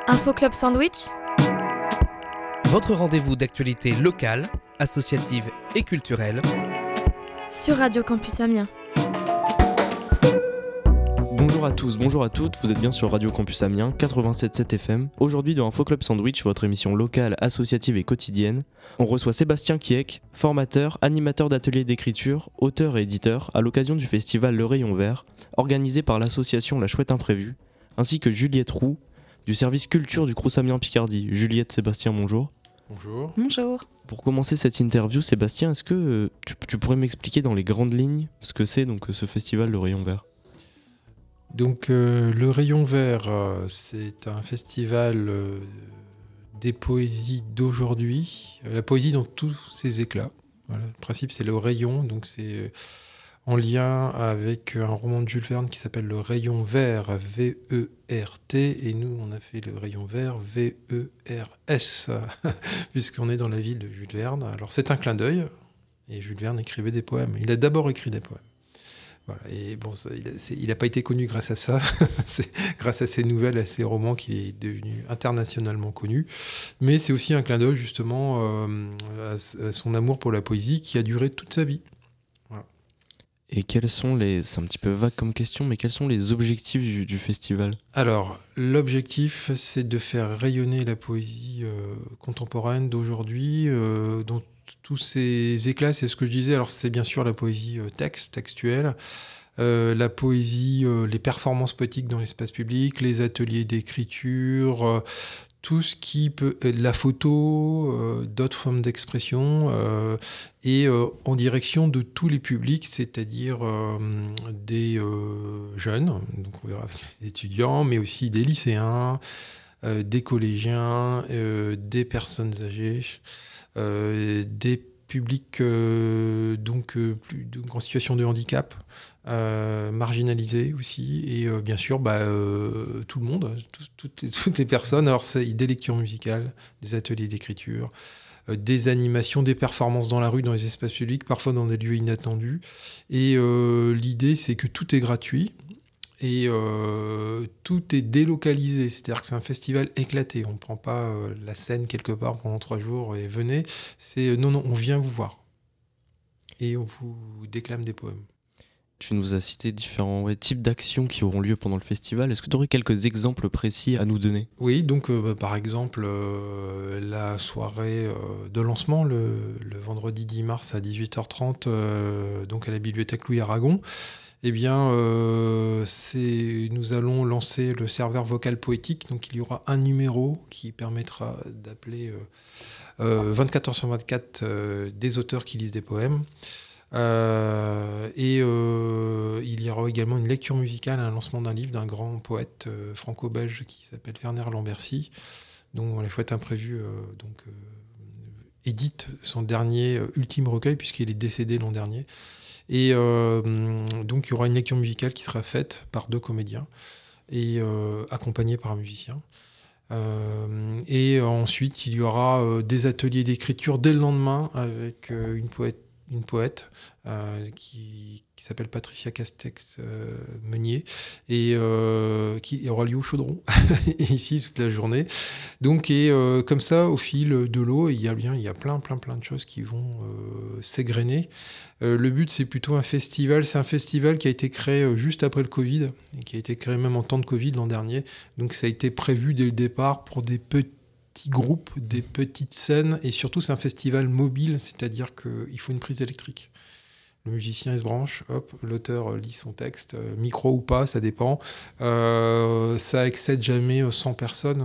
Info Club Sandwich, votre rendez-vous d'actualité locale, associative et culturelle sur Radio Campus Amiens. Bonjour à tous, bonjour à toutes, vous êtes bien sur Radio Campus Amiens, 87.7 FM. Aujourd'hui dans Info Club Sandwich, votre émission locale, associative et quotidienne, on reçoit Sébastien Kiek, formateur, animateur d'ateliers d'écriture, auteur et éditeur, à l'occasion du festival Le Rayon Vert, organisé par l'association La Chouette Imprévue, ainsi que Juliette Roux, du service culture du Crous Amiens Picardie. Juliette, Sébastien, bonjour. Bonjour. Bonjour. Pour commencer cette interview, Sébastien, est-ce que tu pourrais m'expliquer dans les grandes lignes ce que c'est donc ce festival Le Rayon Vert ? Donc le Rayon Vert, c'est un festival des poésies d'aujourd'hui, la poésie dans tous ses éclats. Voilà, le principe c'est le rayon, donc c'est en lien avec un roman de Jules Verne qui s'appelle Le Rayon Vert, V-E-R-T, et nous on a fait le Rayon Vert, V-E-R-S, puisqu'on est dans la ville de Jules Verne. Alors c'est un clin d'œil, et Jules Verne écrivait des poèmes. Il a d'abord écrit des poèmes. Voilà. Et bon, il n'a pas été connu grâce à ça, c'est grâce à ses nouvelles, à ses romans qu'il est devenu internationalement connu. Mais c'est aussi un clin d'œil justement à son amour pour la poésie qui a duré toute sa vie. Voilà. Et c'est un petit peu vague comme question, mais quels sont les objectifs du festival ? Alors, l'objectif, c'est de faire rayonner la poésie contemporaine d'aujourd'hui, dont tous ces éclats, c'est ce que je disais. Alors, c'est bien sûr la poésie textuelle, la poésie, les performances poétiques dans l'espace public, les ateliers d'écriture, tout ce qui peut, la photo, d'autres formes d'expression, et en direction de tous les publics, c'est-à-dire des jeunes, donc on verra avec les étudiants, mais aussi des lycéens, des collégiens, des personnes âgées, des publics en situation de handicap, marginalisés aussi, et bien sûr tout le monde, toutes les personnes. Alors c'est des lectures musicales, des ateliers d'écriture, des animations, des performances dans la rue, dans les espaces publics, parfois dans des lieux inattendus. Et l'idée, c'est que tout est gratuit et tout est délocalisé. C'est-à-dire que c'est un festival éclaté. On ne prend pas la scène quelque part pendant 3 jours et venez. C'est non, on vient vous voir. Et on vous déclame des poèmes. Tu nous as cité différents types d'actions qui auront lieu pendant le festival. Est-ce que tu aurais quelques exemples précis à nous donner ? Oui, donc par exemple, la soirée de lancement, le vendredi 10 mars à 18h30, donc à la bibliothèque Louis Aragon, eh bien, nous allons lancer le serveur vocal poétique. Donc il y aura un numéro qui permettra d'appeler 24 heures sur 24 des auteurs qui lisent des poèmes. Il y aura également une lecture musicale, un lancement d'un livre d'un grand poète franco-belge qui s'appelle Werner Lambercy, dont La Chouette Imprévue édite son dernier ultime recueil puisqu'il est décédé l'an dernier. Et donc il y aura une lecture musicale qui sera faite par 2 comédiens et accompagnée par un musicien. Et ensuite il y aura des ateliers d'écriture dès le lendemain avec une poète qui s'appelle Patricia Castex-Meunier et qui aura lieu au Chaudron ici toute la journée. Donc comme ça au fil de l'eau il y a plein de choses qui vont s'égrener. Le but c'est plutôt un festival. C'est un festival qui a été créé juste après le Covid et qui a été créé même en temps de Covid l'an dernier. Donc ça a été prévu dès le départ pour des petits groupes, des petites scènes, et surtout c'est un festival mobile, c'est-à-dire qu'il faut une prise électrique. Le musicien il se branche, hop, l'auteur lit son texte, micro ou pas, ça dépend. Ça excède jamais 100 personnes.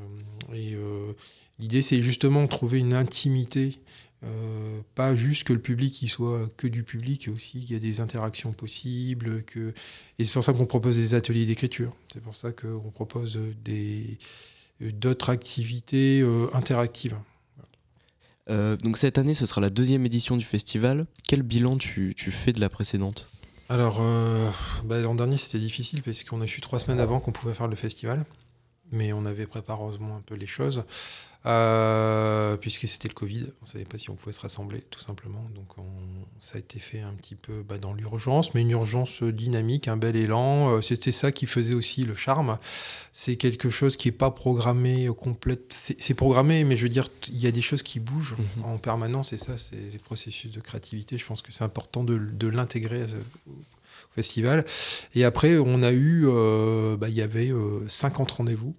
L'idée c'est justement de trouver une intimité, pas juste que le public il soit que du public, aussi il y a des interactions possibles. Et c'est pour ça qu'on propose des ateliers d'écriture. C'est pour ça qu'on propose d'autres activités interactives. Donc cette année, ce sera la 2e édition du festival. Quel bilan tu fais de la précédente ? Alors, l'an dernier, c'était difficile parce qu'on a su 3 semaines avant qu'on pouvait faire le festival. Mais on avait préparé heureusement un peu les choses. puisque c'était le Covid. On ne savait pas si on pouvait se rassembler, tout simplement. Donc ça a été fait un petit peu dans l'urgence, mais une urgence dynamique, un bel élan. C'était ça qui faisait aussi le charme. C'est quelque chose qui n'est pas programmé complète. C'est programmé, mais je veux dire, il y a des choses qui bougent en permanence, et ça, c'est les processus de créativité. Je pense que c'est important de l'intégrer au festival. Et après, on a eu, il y avait 50 rendez-vous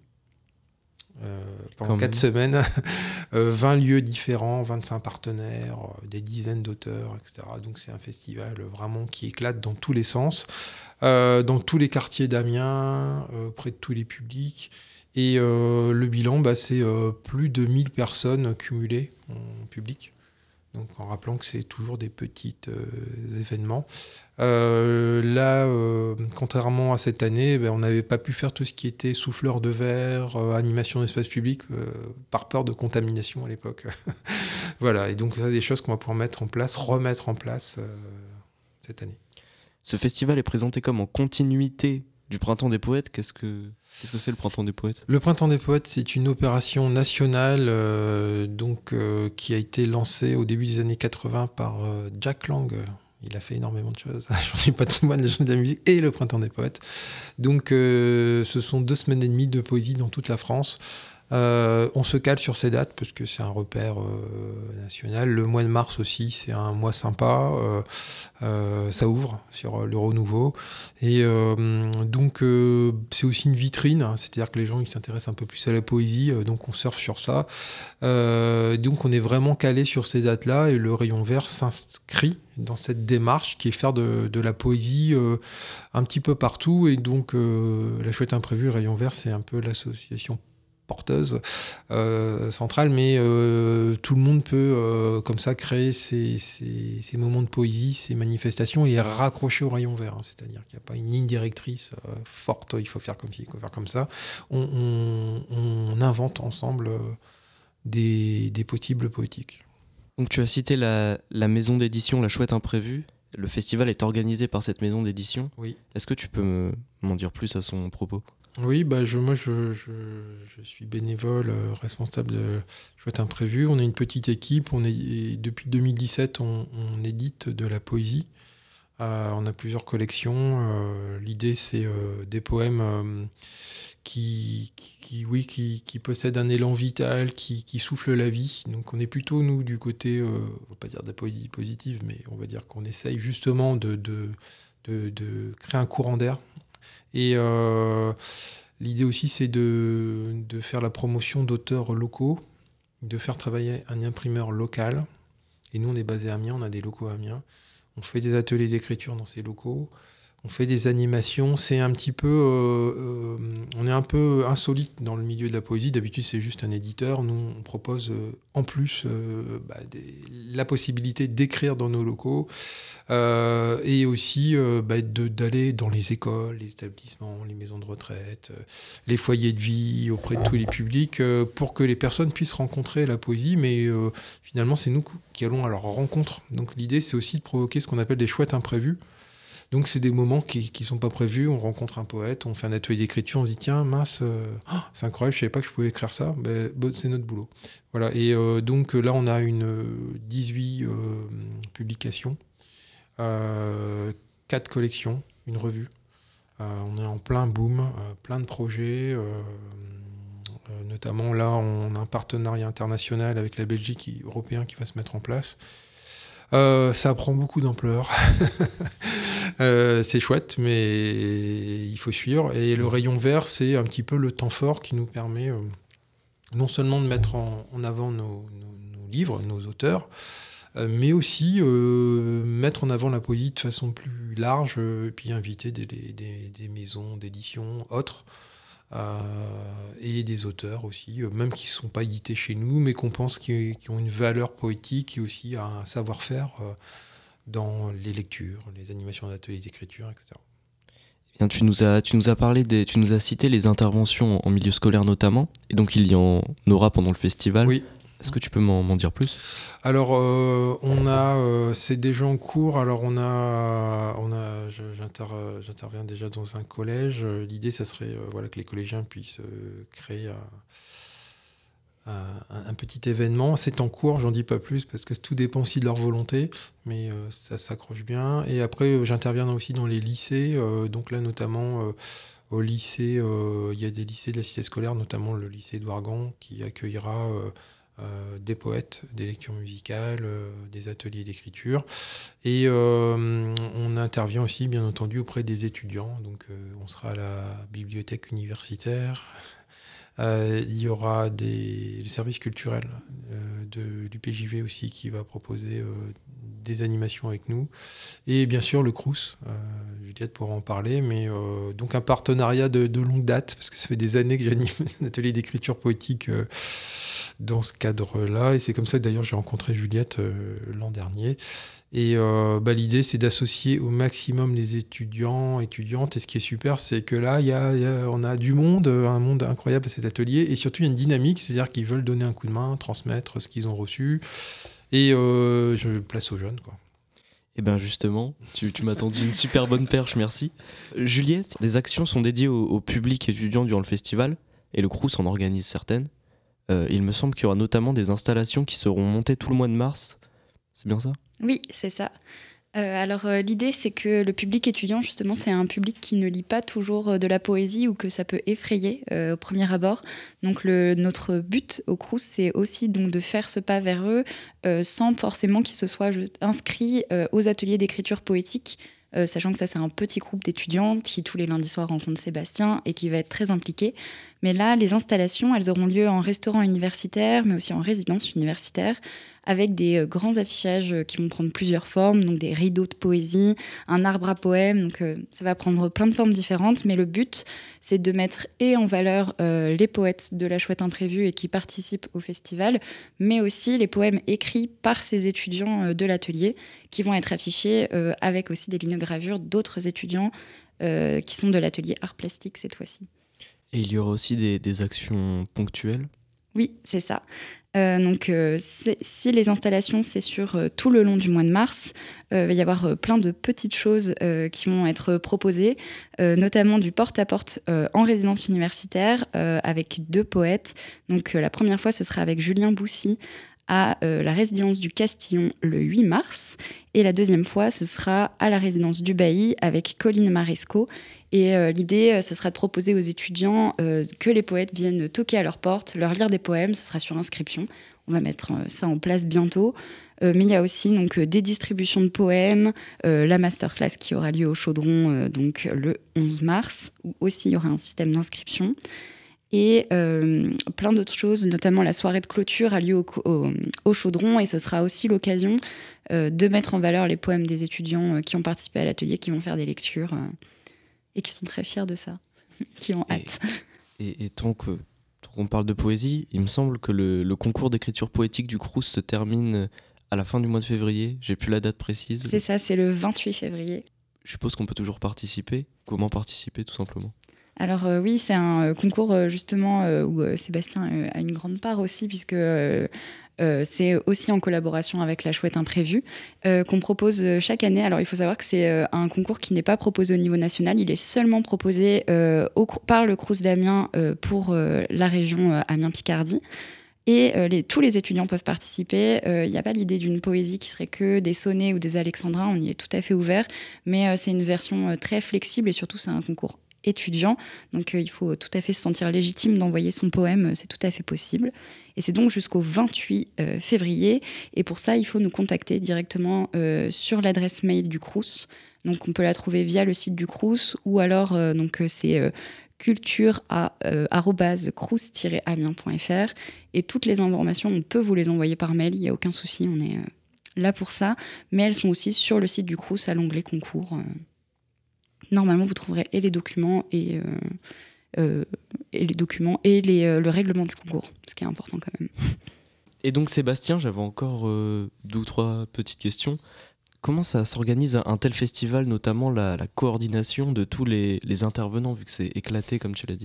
pendant 4 semaines, 20 lieux différents, 25 partenaires, des dizaines d'auteurs, etc. Donc c'est un festival vraiment qui éclate dans tous les sens, dans tous les quartiers d'Amiens, près de tous les publics. Et le bilan, c'est plus de 1000 personnes cumulées en public. Donc en rappelant que c'est toujours des petits événements. Là, contrairement à cette année, on n'avait pas pu faire tout ce qui était souffleur de verre, animation d'espace public, par peur de contamination à l'époque. Voilà, et donc ça, des choses qu'on va pouvoir remettre en place cette année. Ce festival est présenté comme en continuité du Printemps des Poètes. Qu'est-ce que c'est le Printemps des Poètes ? Le Printemps des Poètes, c'est une opération nationale qui a été lancée au début des années 80 par Jack Lang. Il a fait énormément de choses. Journée du patrimoine, la journée de la musique et le Printemps des Poètes. Donc ce sont 2 semaines et demie de poésie dans toute la France. On se cale sur ces dates parce que c'est un repère national. Le mois de mars aussi, c'est un mois sympa. Ça ouvre sur le renouveau. Et donc, c'est aussi une vitrine. C'est-à-dire que les gens ils s'intéressent un peu plus à la poésie. Donc, on surfe sur ça. Donc, on est vraiment calé sur ces dates-là. Et le Rayon Vert s'inscrit dans cette démarche qui est faire de la poésie un petit peu partout. Et donc, la Chouette Imprévue, le Rayon Vert, c'est un peu l'association porteuse centrale, mais tout le monde peut comme ça créer ses moments de poésie, ses manifestations et les raccrocher au Rayon Vert, c'est-à-dire qu'il n'y a pas une ligne directrice forte, il faut faire comme ci, il faut faire comme ça. On invente ensemble des possibles poétiques. Donc tu as cité la maison d'édition La Chouette Imprévue. Le festival est organisé par cette maison d'édition. Oui. Est-ce que tu peux m'en dire plus à son propos ? Oui, je suis bénévole, responsable de Chouette Imprévue. On est une petite équipe. Depuis 2017, on édite de la poésie. On a plusieurs collections. L'idée, c'est des poèmes qui possèdent un élan vital, qui soufflent la vie. Donc on est plutôt, nous, du côté, on ne va pas dire de la poésie positive, mais on va dire qu'on essaye justement de créer un courant d'air. Et l'idée aussi, c'est de faire la promotion d'auteurs locaux, de faire travailler un imprimeur local. Et nous, on est basé à Amiens, on a des locaux à Amiens. On fait des ateliers d'écriture dans ces locaux. On fait des animations. C'est un petit peu... on est un peu insolite dans le milieu de la poésie. D'habitude, c'est juste un éditeur. Nous, on propose en plus la possibilité d'écrire dans nos locaux et aussi d'aller dans les écoles, les établissements, les maisons de retraite, les foyers de vie, auprès de tous les publics, pour que les personnes puissent rencontrer la poésie. Mais finalement, c'est nous qui allons à leur rencontre. Donc l'idée, c'est aussi de provoquer ce qu'on appelle des chouettes imprévues. Donc c'est des moments qui ne sont pas prévus, on rencontre un poète, on fait un atelier d'écriture, on se dit tiens mince, c'est incroyable, je ne savais pas que je pouvais écrire ça, c'est notre boulot. Voilà. Et donc là on a 18 publications, 4 collections, une revue. On est en plein boom, plein de projets, notamment là on a un partenariat international avec la Belgique européen qui va se mettre en place. Ça prend beaucoup d'ampleur. C'est chouette, mais il faut suivre. Et le Rayon Vert, c'est un petit peu le temps fort qui nous permet non seulement de mettre en avant nos livres, nos auteurs, mais aussi mettre en avant la poésie de façon plus large, et puis inviter des maisons d'édition autres. Et des auteurs aussi, même qui ne sont pas édités chez nous, mais qu'on pense qui ont une valeur poétique et aussi un savoir-faire dans les lectures, les animations d'ateliers d'écriture, etc. Bien, tu nous as cité les interventions en milieu scolaire notamment, et donc il y en aura pendant le festival. Oui. Est-ce que tu peux m'en dire plus ? Alors, c'est déjà en cours. Alors, j'interviens déjà dans un collège. L'idée, ça serait que les collégiens puissent créer un petit événement. C'est en cours, j'en dis pas plus parce que tout dépend aussi de leur volonté, mais ça s'accroche bien. Et après, j'interviens aussi dans les lycées, donc là notamment au lycée, il y a des lycées de la cité scolaire, notamment le lycée d'Ouargan qui accueillera des poètes, des lectures musicales, des ateliers d'écriture. Et on intervient aussi, bien entendu, auprès des étudiants. Donc on sera à la bibliothèque universitaire. Il y aura le service culturel du PJV aussi qui va proposer des animations avec nous. Et bien sûr le Crous, Juliette pourra en parler, mais donc un partenariat de longue date, parce que ça fait des années que j'anime un atelier d'écriture poétique dans ce cadre-là. Et c'est comme ça que d'ailleurs j'ai rencontré Juliette l'an dernier. Et l'idée, c'est d'associer au maximum les étudiants, étudiantes. Et ce qui est super, c'est que là, on a du monde, un monde incroyable à cet atelier. Et surtout, il y a une dynamique, c'est-à-dire qu'ils veulent donner un coup de main, transmettre ce qu'ils ont reçu. Et je place aux jeunes, quoi. Et bien justement, tu m'as tendu une super bonne perche, merci. Juliette, des actions sont dédiées au public étudiant durant le festival, et le Crous en organise certaines. Il me semble qu'il y aura notamment des installations qui seront montées tout le mois de mars. C'est bien ça ? Oui, c'est ça. L'idée, c'est que le public étudiant, justement, c'est un public qui ne lit pas toujours de la poésie ou que ça peut effrayer au premier abord. Donc, notre but au Crous, c'est aussi donc, de faire ce pas vers eux sans forcément qu'ils se soient inscrits aux ateliers d'écriture poétique. Sachant que ça, c'est un petit groupe d'étudiantes qui, tous les lundis soirs, rencontrent Sébastien et qui va être très impliqué. Mais là, les installations, elles auront lieu en restaurant universitaire, mais aussi en résidence universitaire, avec des grands affichages qui vont prendre plusieurs formes, donc des rideaux de poésie, un arbre à poèmes, donc ça va prendre plein de formes différentes, mais le but, c'est de mettre en valeur les poètes de La Chouette Imprévue et qui participent au festival, mais aussi les poèmes écrits par ces étudiants de l'atelier, qui vont être affichés avec aussi des linogravures d'autres étudiants qui sont de l'atelier art plastique cette fois-ci. Et il y aura aussi des actions ponctuelles ? Oui, c'est ça. Si les installations, c'est sur tout le long du mois de mars, il va y avoir plein de petites choses qui vont être proposées, notamment du porte-à-porte en résidence universitaire avec 2 poètes. Donc la première fois, ce sera avec Julien Boussy à la résidence du Castillon le 8 mars. Et la deuxième fois, ce sera à la résidence du Bailly avec Colline Maresco. Et l'idée, ce sera de proposer aux étudiants que les poètes viennent toquer à leur porte, leur lire des poèmes. Ce sera sur inscription. On va mettre ça en place bientôt. Mais il y a aussi donc, des distributions de poèmes, la masterclass qui aura lieu au Chaudron donc, le 11 mars, où aussi il y aura un système d'inscription. Et plein d'autres choses, notamment la soirée de clôture a lieu au Chaudron, et ce sera aussi l'occasion de mettre en valeur les poèmes des étudiants qui ont participé à l'atelier, qui vont faire des lectures et qui sont très fiers de ça, qui ont hâte. Et tant qu'on parle de poésie, il me semble que le concours d'écriture poétique du Crous se termine à la fin du mois de février. J'ai plus la date précise. C'est ça, c'est le 28 février. Je suppose qu'on peut toujours participer. Comment participer, tout simplement ? Alors oui, c'est un concours justement où Sébastien a une grande part aussi, puisque c'est aussi en collaboration avec La Chouette Imprévue qu'on propose chaque année. Alors il faut savoir que c'est un concours qui n'est pas proposé au niveau national, il est seulement proposé par le Crous d'Amiens pour la région Amiens-Picardie. Et tous les étudiants peuvent participer. Il n'y a pas l'idée d'une poésie qui serait que des sonnets ou des alexandrins, on y est tout à fait ouvert, mais c'est une version très flexible et surtout c'est un concours étudiant, donc il faut tout à fait se sentir légitime d'envoyer son poème, c'est tout à fait possible. Et c'est donc jusqu'au 28 février, et pour ça il faut nous contacter directement sur l'adresse mail du Crous. Donc on peut la trouver via le site du Crous, ou alors c'est culture@crous-amiens.fr, et toutes les informations on peut vous les envoyer par mail, il n'y a aucun souci, on est là pour ça, mais elles sont aussi sur le site du Crous à l'onglet concours. Normalement, vous trouverez et les documents et le règlement du concours, ce qui est important quand même. Et donc Sébastien, j'avais encore 2 ou 3 petites questions. Comment ça s'organise un tel festival, notamment la coordination de tous les intervenants, vu que c'est éclaté, comme tu l'as dit ?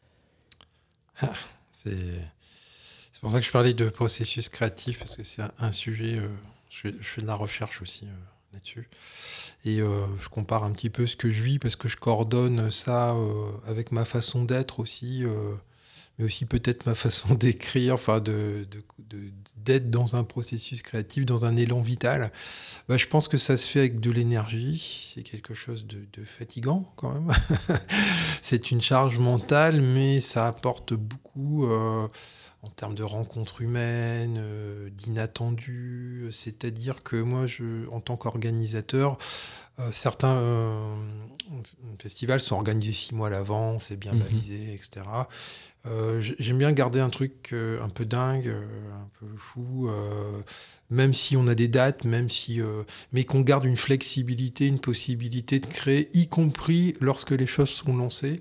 C'est pour ça que je parlais de processus créatif, parce que c'est un sujet... je fais de la recherche aussi là-dessus. Et je compare un petit peu ce que je vis, parce que je coordonne ça avec ma façon d'être aussi. mais aussi peut-être ma façon d'écrire, enfin d'être dans un processus créatif, dans un élan vital. Je pense que ça se fait avec de l'énergie. C'est quelque chose de fatigant quand même. C'est une charge mentale, mais ça apporte beaucoup en termes de rencontres humaines, d'inattendus. C'est-à-dire que moi, en tant qu'organisateur, certains festivals sont organisés 6 mois à l'avance, c'est bien balisé, etc. J'aime bien garder un truc un peu dingue, un peu fou, même si on a des dates, mais qu'on garde une flexibilité, une possibilité de créer, y compris lorsque les choses sont lancées.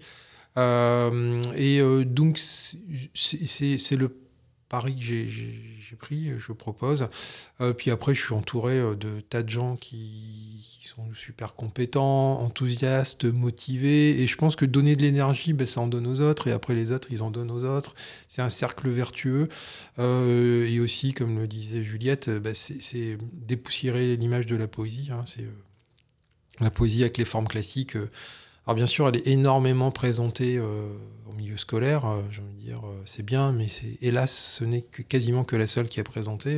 Donc, c'est le pari que j'ai pris, je propose. Puis après, je suis entouré de tas de gens qui sont super compétents, enthousiastes, motivés. Et je pense que donner de l'énergie, ça en donne aux autres. Et après, les autres, ils en donnent aux autres. C'est un cercle vertueux. Et aussi, comme le disait Juliette, c'est dépoussiérer l'image de la poésie. C'est la poésie avec les formes classiques. Alors bien sûr, elle est énormément présentée au milieu scolaire. J'ai envie de dire, c'est bien, mais hélas, ce n'est quasiment que la seule qui est présentée.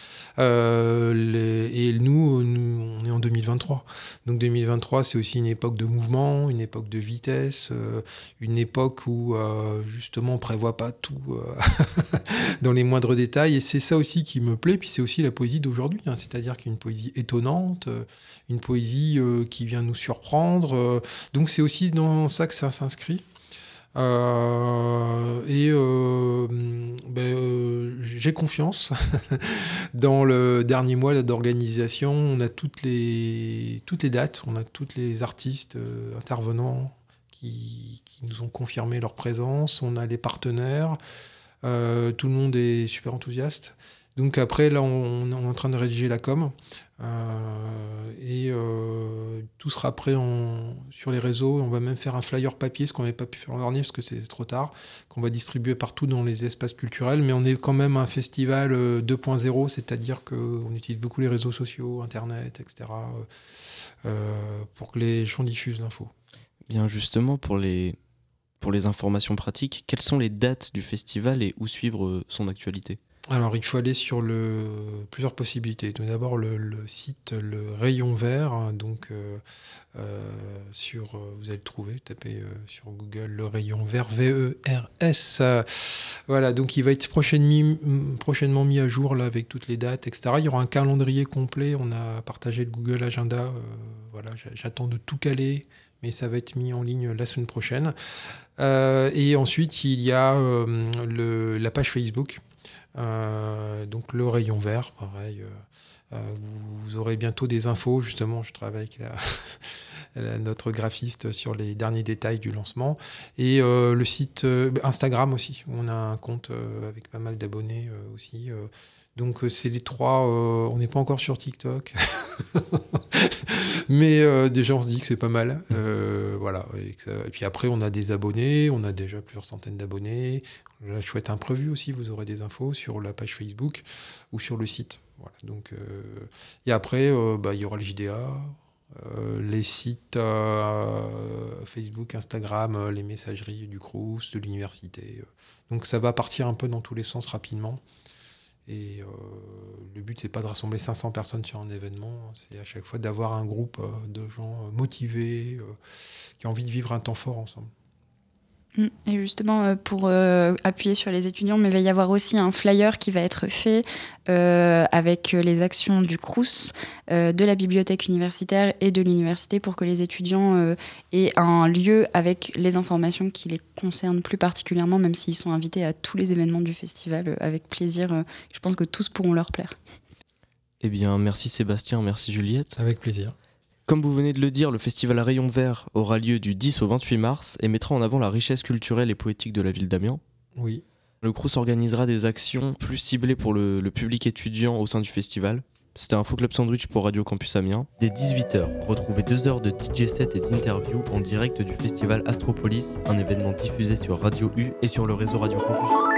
Et nous, on est en 2023. Donc 2023, c'est aussi une époque de mouvement, une époque de vitesse, une époque où justement on prévoit pas tout dans les moindres détails. Et c'est ça aussi qui me plaît. Puis c'est aussi la poésie d'aujourd'hui, c'est-à-dire qu'il y a une poésie étonnante, une poésie qui vient nous surprendre. Donc c'est aussi dans ça que ça s'inscrit. J'ai confiance dans le dernier mois d'organisation. On a toutes les dates, on a tous les artistes intervenants qui nous ont confirmé leur présence. On a les partenaires. Tout le monde est super enthousiaste. Donc après, là, on est en train de rédiger la com. Tout sera prêt sur les réseaux. On va même faire un flyer papier, ce qu'on n'avait pas pu faire en dernier parce que c'est trop tard, qu'on va distribuer partout dans les espaces culturels. Mais on est quand même un festival 2.0, c'est-à-dire qu'on utilise beaucoup les réseaux sociaux, Internet, etc., pour que les gens diffusent l'info. Bien justement, pour les informations pratiques, quelles sont les dates du festival et où suivre son actualité ? Alors, il faut aller sur plusieurs possibilités. Tout d'abord, le site Le Rayon Vert. Vous allez le trouver, tapez sur Google Le Rayon Vert, VERS. Voilà, donc il va être prochainement mis à jour là, avec toutes les dates, etc. Il y aura un calendrier complet. On a partagé le Google Agenda. J'attends de tout caler, mais ça va être mis en ligne la semaine prochaine. Et ensuite, il y a la page Facebook. Donc le Rayon Vert, pareil. Vous aurez bientôt des infos. Justement, je travaille avec notre graphiste sur les derniers détails du lancement. Et le site Instagram aussi. On a un compte avec pas mal d'abonnés aussi. Donc c'est les trois. On n'est pas encore sur TikTok. Mais déjà, on se dit que c'est pas mal. Voilà. Et puis après, on a des abonnés. On a déjà plusieurs centaines d'abonnés. La chouette imprévue aussi, vous aurez des infos sur la page Facebook ou sur le site. Voilà, donc, et après, il y aura le JDA, les sites Facebook, Instagram, les messageries du Crous, de l'université. Donc ça va partir un peu dans tous les sens rapidement. Et le but, c'est pas de rassembler 500 personnes sur un événement, c'est à chaque fois d'avoir un groupe de gens motivés, qui ont envie de vivre un temps fort ensemble. Et justement, pour appuyer sur les étudiants, mais il va y avoir aussi un flyer qui va être fait avec les actions du Crous, de la bibliothèque universitaire et de l'université pour que les étudiants aient un lieu avec les informations qui les concernent plus particulièrement, même s'ils sont invités à tous les événements du festival avec plaisir. Je pense que tous pourront leur plaire. Eh bien, merci Sébastien, merci Juliette. Avec plaisir. Comme vous venez de le dire, le festival à Rayon Vert aura lieu du 10 au 28 mars et mettra en avant la richesse culturelle et poétique de la ville d'Amiens. Oui. Le Crous organisera des actions plus ciblées pour le public étudiant au sein du festival. C'était Info Club Sandwich pour Radio Campus Amiens. Dès 18h, retrouvez 2 heures de DJ set et d'interview en direct du festival Astropolis, un événement diffusé sur Radio U et sur le réseau Radio Campus.